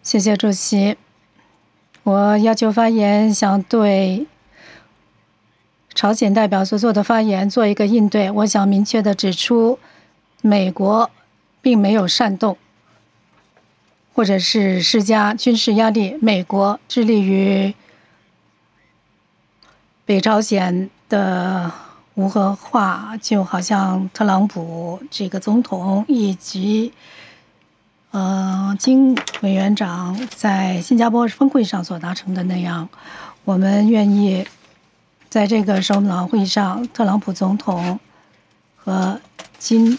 谢谢主席。我要求发言，想对朝鲜代表所做的发言做一个应对。我想明确地指出，美国并没有煽动或者是施加军事压力。美国致力于北朝鲜的无核化，就好像特朗普这个总统以及金委员长在新加坡峰会上所达成的那样，我们愿意在这个首脑会议上，特朗普总统和金